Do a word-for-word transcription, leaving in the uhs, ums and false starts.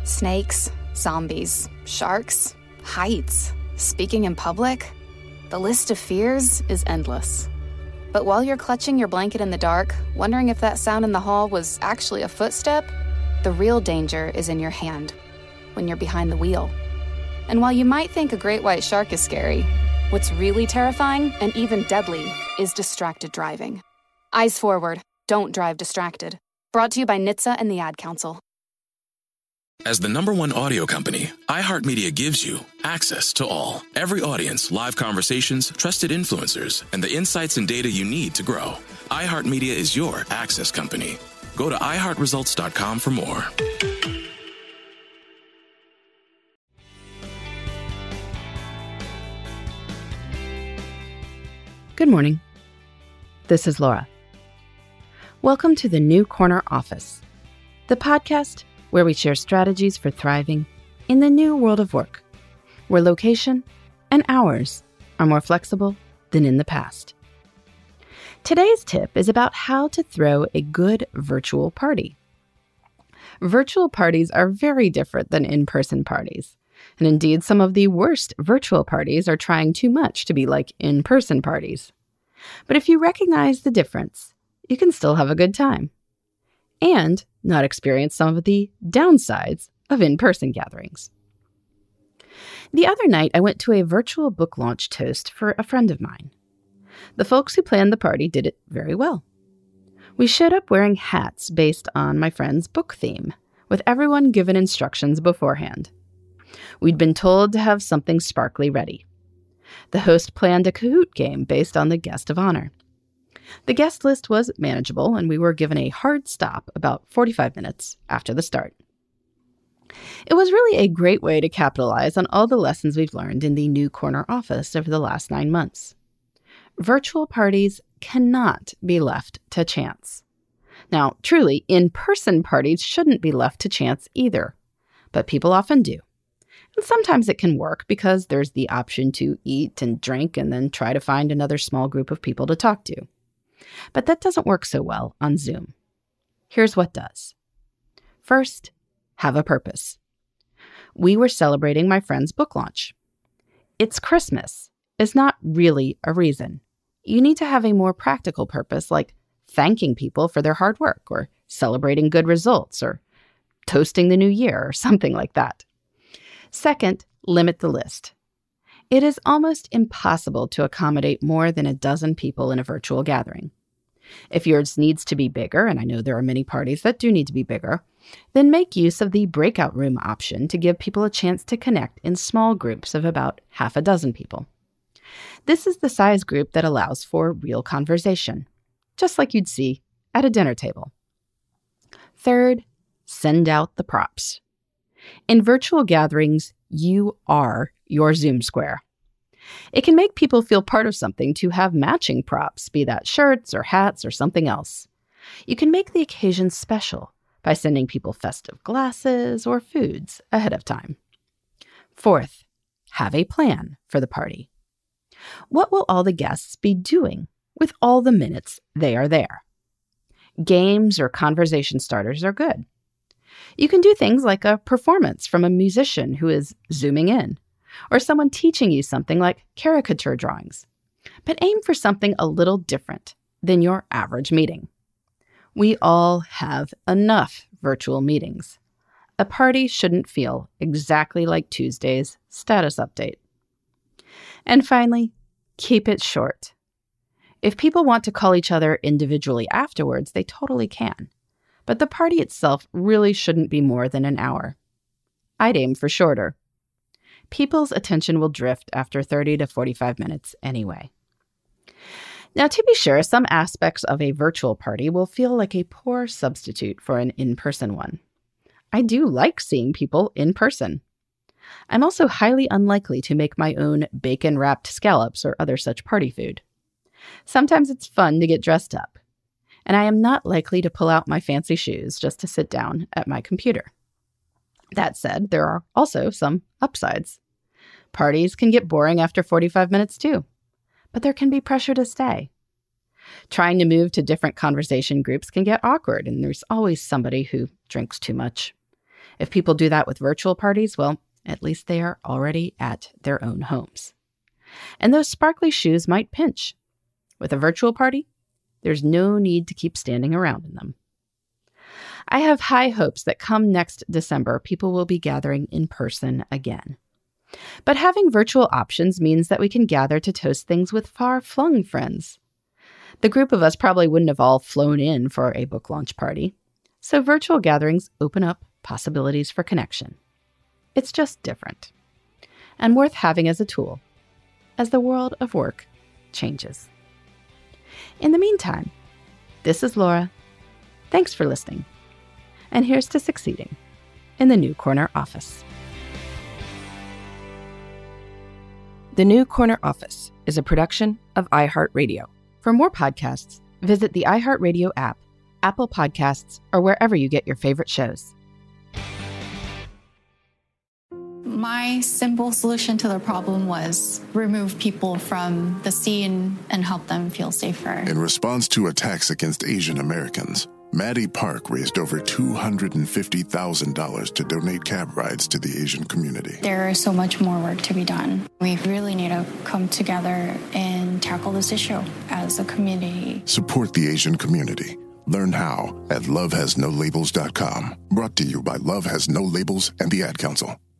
Snakes, zombies, sharks, heights, speaking in public. The list of fears is endless. But while you're clutching your blanket in the dark, wondering if that sound in the hall was actually a footstep, the real danger is in your hand, when you're behind the wheel. And while you might think a great white shark is scary, what's really terrifying and even deadly is distracted driving. Eyes forward, don't drive distracted. Brought to you by N H T S A and the Ad Council. As the number one audio company, iHeartMedia gives you access to all. Every audience, live conversations, trusted influencers, and the insights and data you need to grow. iHeartMedia is your access company. Go to i heart results dot com for more. Good morning. This is Laura. Welcome to the New Corner Office, the podcast where we share strategies for thriving in the new world of work, where location and hours are more flexible than in the past. Today's tip is about how to throw a good virtual party. Virtual parties are very different than in-person parties, and indeed some of the worst virtual parties are trying too much to be like in-person parties. But if you recognize the difference, you can still have a good time and not experience some of the downsides of in-person gatherings. The other night, I went to a virtual book launch toast for a friend of mine. The folks who planned the party did it very well. We showed up wearing hats based on my friend's book theme, with everyone given instructions beforehand. We'd been told to have something sparkly ready. The host planned a Kahoot game based on the guest of honor. The guest list was manageable, and we were given a hard stop about forty-five minutes after the start. It was really a great way to capitalize on all the lessons we've learned in the New Corner Office over the last nine months. Virtual parties cannot be left to chance. Now, truly, in-person parties shouldn't be left to chance either, but people often do. And sometimes it can work because there's the option to eat and drink and then try to find another small group of people to talk to. But that doesn't work so well on Zoom. Here's what does. First, have a purpose. We were celebrating my friend's book launch. It's Christmas is not really a reason. You need to have a more practical purpose, like thanking people for their hard work, or celebrating good results, or toasting the new year, or something like that. Second, limit the list. It is almost impossible to accommodate more than a dozen people in a virtual gathering. If yours needs to be bigger, and I know there are many parties that do need to be bigger, then make use of the breakout room option to give people a chance to connect in small groups of about half a dozen people. This is the size group that allows for real conversation, just like you'd see at a dinner table. Third, send out the props. In virtual gatherings, you are your Zoom square. It can make people feel part of something to have matching props, be that shirts or hats or something else. You can make the occasion special by sending people festive glasses or foods ahead of time. Fourth, have a plan for the party. What will all the guests be doing with all the minutes they are there? Games or conversation starters are good. You can do things like a performance from a musician who is zooming in, or someone teaching you something like caricature drawings. But aim for something a little different than your average meeting. We all have enough virtual meetings. A party shouldn't feel exactly like Tuesday's status update. And finally, keep it short. If people want to call each other individually afterwards, they totally can. But the party itself really shouldn't be more than an hour. I'd aim for shorter. People's attention will drift after thirty to forty-five minutes anyway. Now, to be sure, some aspects of a virtual party will feel like a poor substitute for an in-person one. I do like seeing people in person. I'm also highly unlikely to make my own bacon-wrapped scallops or other such party food. Sometimes it's fun to get dressed up, and I am not likely to pull out my fancy shoes just to sit down at my computer. That said, there are also some upsides. Parties can get boring after forty-five minutes too, but there can be pressure to stay. Trying to move to different conversation groups can get awkward, and there's always somebody who drinks too much. If people do that with virtual parties, well, at least they are already at their own homes. And those sparkly shoes might pinch. With a virtual party, there's no need to keep standing around in them. I have high hopes that come next December, people will be gathering in person again. But having virtual options means that we can gather to toast things with far-flung friends. The group of us probably wouldn't have all flown in for a book launch party, so virtual gatherings open up possibilities for connection. It's just different, and worth having as a tool as the world of work changes. In the meantime, this is Laura. Thanks for listening, and here's to succeeding in the New Corner Office. The New Corner Office is a production of iHeartRadio. For more podcasts, visit the iHeartRadio app, Apple Podcasts, or wherever you get your favorite shows. My simple solution to the problem was remove people from the scene and help them feel safer. In response to attacks against Asian Americans, Maddie Park raised over two hundred fifty thousand dollars to donate cab rides to the Asian community. There is so much more work to be done. We really need to come together and tackle this issue as a community. Support the Asian community. Learn how at love has no labels dot com. Brought to you by Love Has No Labels and the Ad Council.